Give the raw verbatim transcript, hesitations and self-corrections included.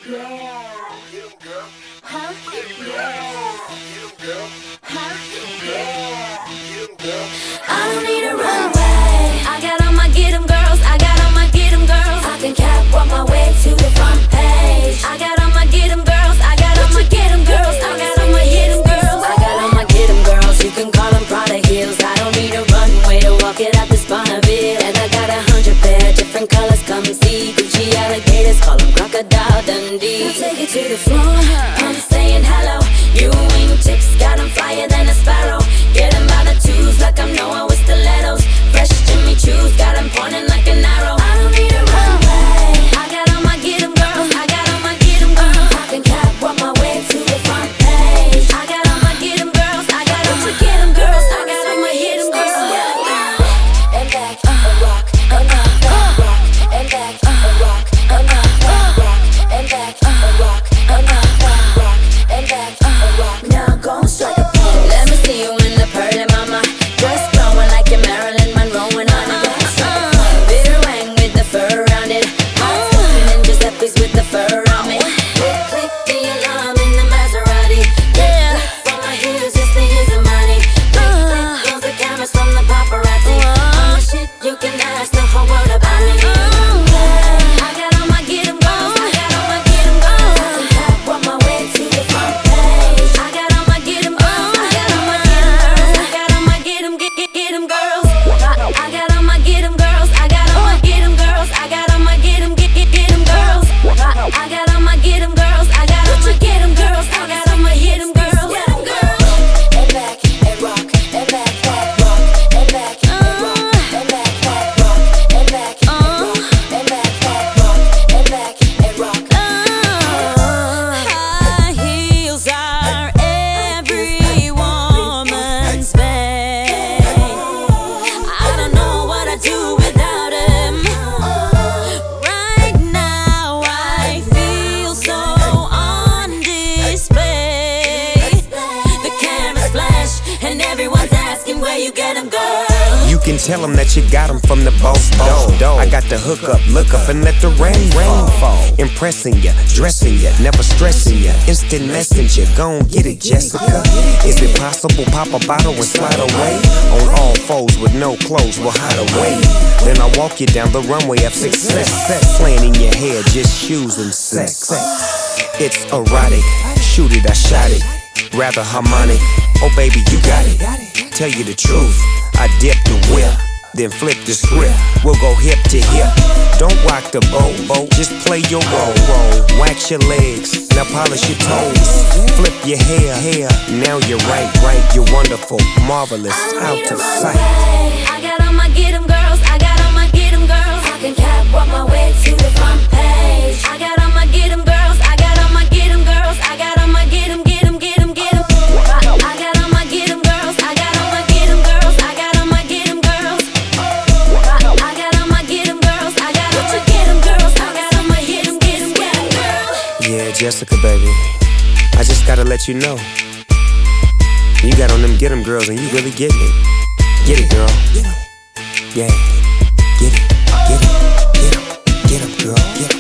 Yeah. Get 'em, girl. Huh? Yeah. Get 'em, girl. Huh? Yeah. Get 'em, girl. I don't need a runway. I got all my get 'em girls. I got all my get 'em girls. I can catwalk my way to the front page. I got all my get 'em girls. I got all my get 'em girls. I got all my get 'em girls. I got all my get 'em girls. You can call them Prada heels. I don't need a runway to walk it out this Bonneville. And I got a hundred pair, different colors. Come see Gucci alligators. Call them Crocodile Dundee. Now take it to the floor. I'm saying hello. You wingtips got them flyer than a sparrow. Get 'em by the twos like I'm Noah with stilettos. Fresh Jimmy Choos got 'em pointing like an arrow. I don't need a runway. I got all my get 'em girls. I got all my get 'em girls. I can catwalk my way to the front page. I got all my get 'em girls. I got all my get 'em girls. I got all my get 'em girls. And back and rock and up, rock and back and rock and up, rock and back and rock and up, rock and back and rock. Now go and strike a pose. Let me see you in the pearly mama. Dress glowing like you're Marilyn Monroe and on it. Bitter wang with the fur around it. Hot stuffing and Giuseppe's with the fur around me. Click, click the alarm in the Maserati. Yeah, from my heels, this thing is a money. Click, click goes the cameras from the paparazzi. All the shit you can ask the whole world about me. I got all my get 'em girls. I got all my get 'em girls. I can catwalk my way to the front page. I got all my get 'em girls. I got all my get 'em girls. I got all my get 'em get get get 'em girls. I got all my get 'em girls. I got all my get 'em girls. I got all my get 'em get get get 'em girls. I got all my get 'em girls. I got all my get 'em girls. I got all my get 'em girls. Get 'em girls. And back and rock and back that rock and back and rock and back that rock and back and rock and back that rock and back and rock. High heels are every woman's bag. I don't know what I'd do without 'em. Right now I feel so on display. The cameras flash and everyone's asking where you get 'em, girl. You can tell them that you got them from the boss dog. I got the hook up, look up and let the rain fall. Impressing ya, dressing ya, never stressing ya. Instant messenger, gon' get it, Jessica. Is it possible? Pop a bottle and slide away. On all fours with no clothes, we'll hide away. Then I walk you down the runway of success. Playing in your hair, just shoes and sex. It's erotic, shoot it, I shot it. Rather harmonic, oh baby, you got it. Tell you the truth, I dip the whip, then flip the script. We'll go hip to hip. Don't rock the boat, boat. Just play your role, roll. Wax your legs, now polish your toes. Flip your hair, hair. Now you're right, right. You're wonderful, marvelous, out of sight. I got all my get 'em girls. I got all my get 'em girls. I can catwalk my way to the front page. I got all my get 'em girls. I got all my get 'em girls. I got all my get 'em, get 'em, get 'em, get 'em. I got all my get 'em girls. I got all my get 'em girls. I got all my get 'em girls. I got all my get 'em girls. I got all my get 'em girls. I got all my get 'em, get 'em, get 'em girls. Yeah, Jessica, baby, I just gotta let you know, you got on them get 'em girls and you really getting it. Get it, girl. Yeah, get it, get it, get 'em, get 'em, girl, get 'em.